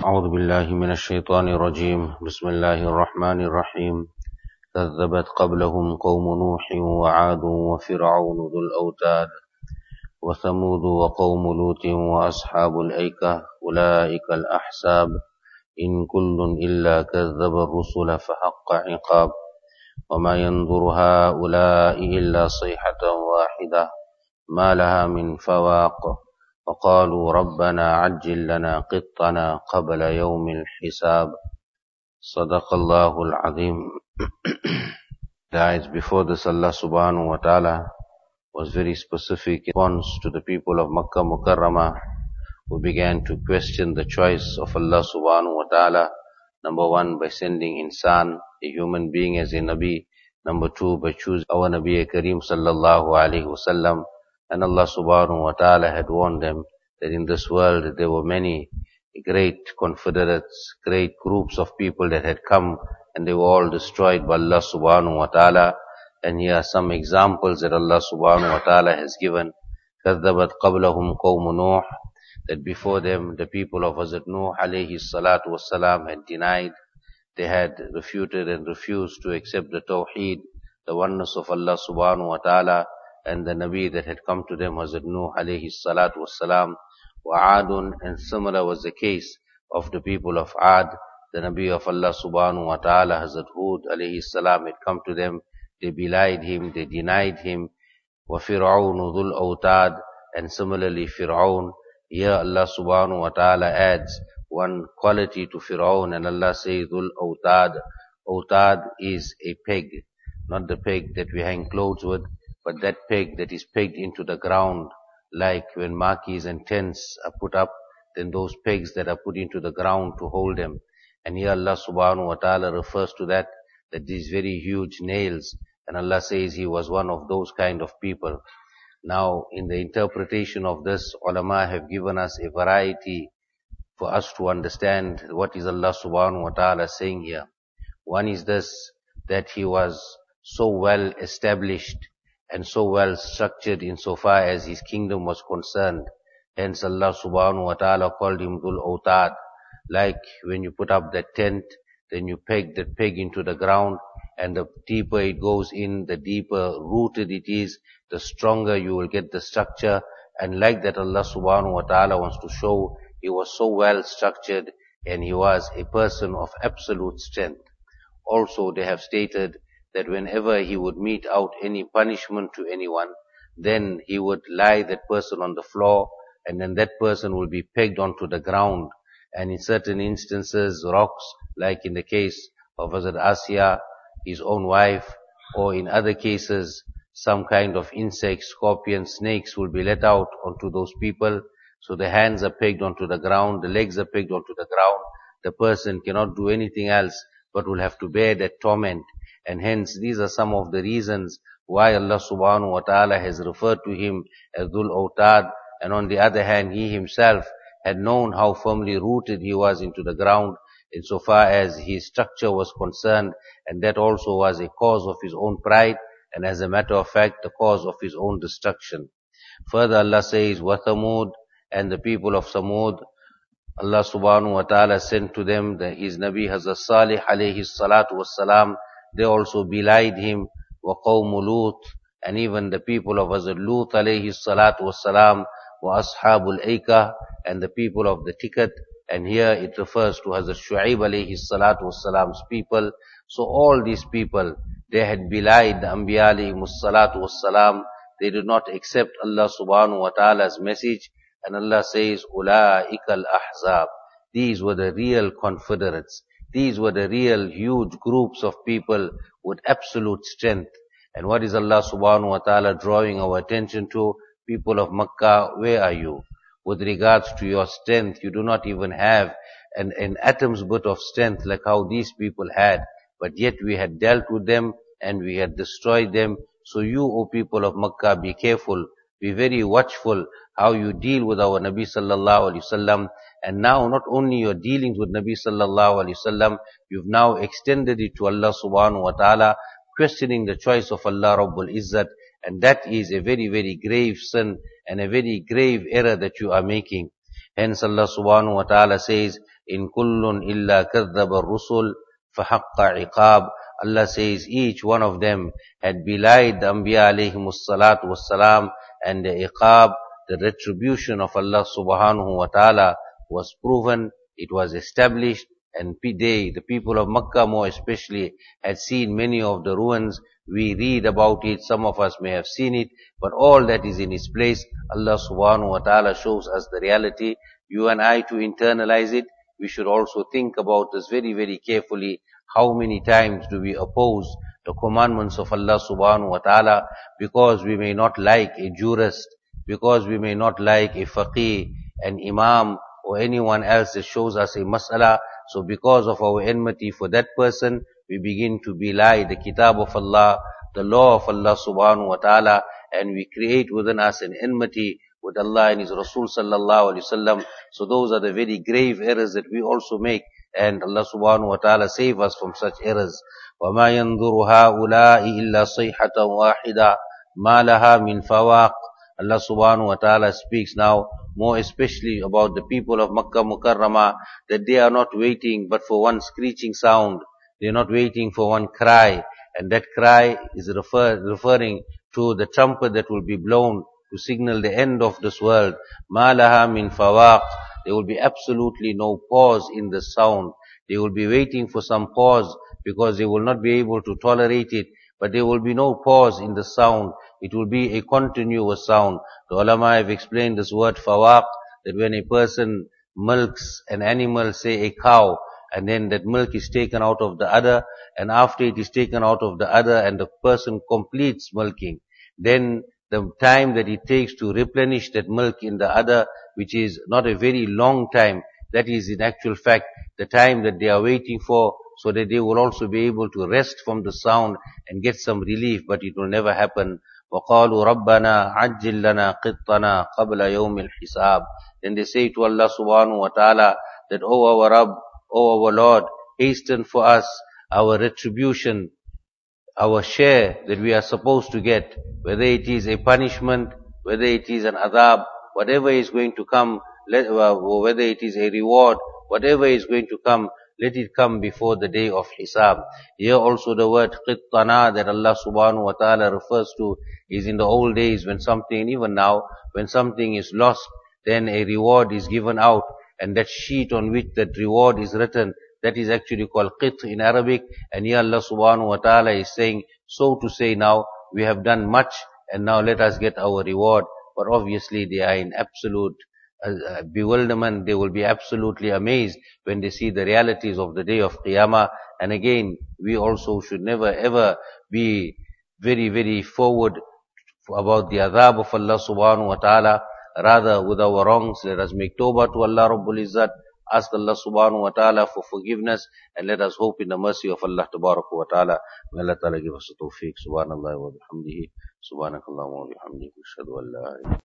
أعوذ بالله من الشيطان الرجيم بسم الله الرحمن الرحيم كذبت قبلهم قوم نوح وعاد وفرعون ذو الأوتاد وثمود وقوم لوط وأصحاب الأيكة أولئك الأحزاب إن كل إلا كذب الرسل فحق عقاب وما ينظر هؤلاء إلا صيحة واحدة ما لها من فواق وقالوا ربنا عجل لنا قطنا قبل يوم الحساب صدق الله العظيم. Guys, before this Allah subhanahu wa ta'ala was very specific in response to the people of Makkah Mukarramah who began to question the choice of Allah subhanahu wa ta'ala. Number one, by sending insan, a human being, as a Nabi. Number two, by choosing our Nabi Kareem sallallahu alayhi wasallam. And Allah subhanahu wa ta'ala had warned them that in this world there were many great confederates, great groups of people that had come, and they were all destroyed by Allah subhanahu wa ta'ala. And here are some examples that Allah subhanahu wa ta'ala has given. كَذَّبَتْ قَبْلَهُمْ قَوْمُ نُوحٍ, that before them the people of Hazrat Nuh alayhi salatu wasalam had denied, they had refuted and refused to accept the Tawheed, the oneness of Allah subhanahu wa ta'ala, and the Nabi that had come to them, Hazrat Nuh alayhi salatu wasalam. وَعَادٌ, and similar was the case of the people of Ad, the Nabi of Allah subhanahu wa ta'ala, Hazrat Hud alayhi salam, had come to them. They belied him, they denied him. وَفِرْعَوْنُ ذُو الْأَوْتَادِ, and similarly Fir'aun. Here Allah subhanahu wa ta'ala adds one quality to Fir'aun, and Allah says ذُو الْأَوْتَادِ. Awtad is a peg, not the peg that we hang clothes with, but that peg that is pegged into the ground, like when marquees and tents are put up, then those pegs that are put into the ground to hold them. And here Allah subhanahu wa ta'ala refers to that these very huge nails, and Allah says he was one of those kind of people. Now, in the interpretation of this, ulama have given us a variety for us to understand what is Allah subhanahu wa ta'ala saying here. One is this, that he was so well established and so well structured insofar as his kingdom was concerned. Hence Allah subhanahu wa ta'ala called him Dhul Awtad. Like when you put up that tent, then you peg that peg into the ground, and the deeper it goes in, the deeper rooted it is, the stronger you will get the structure. And like that, Allah subhanahu wa ta'ala wants to show he was so well structured and he was a person of absolute strength. Also, they have stated that whenever he would mete out any punishment to anyone, then he would lie that person on the floor, and then that person will be pegged onto the ground. And in certain instances, rocks, like in the case of Hazrat Asya, his own wife, or in other cases, some kind of insects, scorpions, snakes will be let out onto those people. So the hands are pegged onto the ground, the legs are pegged onto the ground. The person cannot do anything else, but will have to bear that torment. And hence, these are some of the reasons why Allah subhanahu wa ta'ala has referred to him as Dhul Awtad. And on the other hand, he himself had known how firmly rooted he was into the ground insofar as his structure was concerned, and that also was a cause of his own pride, and as a matter of fact, the cause of his own destruction. Further, Allah says, وَثَمُودَ, and the people of Samud, Allah subhanahu wa ta'ala sent to them his Nabi Hazrat Salih alayhi salatu wassalam. They also belied him. وَقَوْمُ لُوط, and even the people of Hazrat Lut alayhi salatu wassalam. وَأَصْحَابُ الْأَيْكَةِ, and the people of the Tikat. And here it refers to Hazrat Shu'aib alayhi salatu wassalam's people. So all these people, they had belied the Anbiya alayhi salatu wassalam. They did not accept Allah subhanahu wa ta'ala's message. And Allah says, أُولَٰئِكَ الْأَحْزَابِ, these were the real confederates. These were the real huge groups of people with absolute strength. And what is Allah subhanahu wa ta'ala drawing our attention to? People of Makkah, where are you? With regards to your strength, you do not even have an atom's bit of strength like how these people had. But yet we had dealt with them and we had destroyed them. So you, O people of Makkah, be careful. Be very watchful how you deal with our Nabi sallallahu alaihi wasallam. And now not only your dealings with Nabi sallallahu alaihi wasallam, you've now extended it to Allah subhanahu wa ta'ala, questioning the choice of Allah Rabbul Izzat. And that is a very, very grave sin and a very grave error that you are making. Hence Allah subhanahu wa ta'ala says, in kullun illa kadhaba ar-rusul fahaqqa iqab. Allah says each one of them had belied the Anbiya alayhimus salatu wassalam, and the iqab, the retribution of Allah subhanahu wa ta'ala, was proven, it was established, and they, the people of Makkah more especially, had seen many of the ruins. We read about it, some of us may have seen it, but all that is in its place. Allah subhanahu wa ta'ala shows us the reality. You and I, to internalize it, we should also think about this very, very carefully. How many times do we oppose the commandments of Allah subhanahu wa ta'ala because we may not like a jurist, because we may not like a faqih, an imam, or anyone else that shows us a mas'ala. So because of our enmity for that person, we begin to belie the kitab of Allah, the law of Allah subhanahu wa ta'ala, and we create within us an enmity with Allah and His Rasul sallallahu alaihi wasallam. So those are the very grave errors that we also make, and Allah subhanahu wa ta'ala save us from such errors. وَمَا يَنْظُرُ هَؤُلَاءِ إِلَّا صَيْحَةً وَاحِدًا مَا لَهَا مِنْ فَوَاقٍ. Allah subhanahu wa ta'ala speaks now more especially about the people of Makkah Mukarramah, that they are not waiting but for one screeching sound. They are not waiting for one cry, and that cry is referring to the trumpet that will be blown to signal the end of this world. مَا لَهَا مِنْ فَوَاقٍ. There will be absolutely no pause in the sound. They will be waiting for some pause because they will not be able to tolerate it, but there will be no pause in the sound. It will be a continuous sound. The ulama have explained this word fawaq, that when a person milks an animal, say a cow, and then that milk is taken out of the udder, and after it is taken out of the udder and the person completes milking, then the time that it takes to replenish that milk in the udder, which is not a very long time, that is in actual fact the time that they are waiting for, so that they will also be able to rest from the sound and get some relief, but it will never happen. وَقَالُوا رَبَّنَا عَجِّلْ لَنَا قِطَّنَا قَبْلَ يَوْمِ الْحِسَابِ. Then they say to Allah subhanahu wa ta'ala that, O our Rabb, O our Lord, hasten for us our retribution, our share that we are supposed to get, whether it is a punishment, whether it is an adhab, whatever is going to come, whether it is a reward, whatever is going to come, let it come before the day of Hisab. Here also the word qittana that Allah subhanahu wa ta'ala refers to is in the old days when something, even now, when something is lost, then a reward is given out, and that sheet on which that reward is written, that is actually called qit in Arabic. And here Allah subhanahu wa ta'ala is saying, so to say now, we have done much, and now let us get our reward. But obviously they are in absolute bewilderment. They will be absolutely amazed when they see the realities of the day of Qiyamah. And again, we also should never ever be very, very forward about the adhab of Allah subhanahu wa ta'ala. Rather, with our wrongs, let us make tawbah to Allah Rabbul Izzat, ask Allah subhanahu wa ta'ala for forgiveness, and let us hope in the mercy of Allah tabarak wa ta'ala. May Allah ta'ala give us the tawfiq. Subhanallah wa bihamdihi. Subhanakallah wa bihamdihi. Ashhadu an la ilaha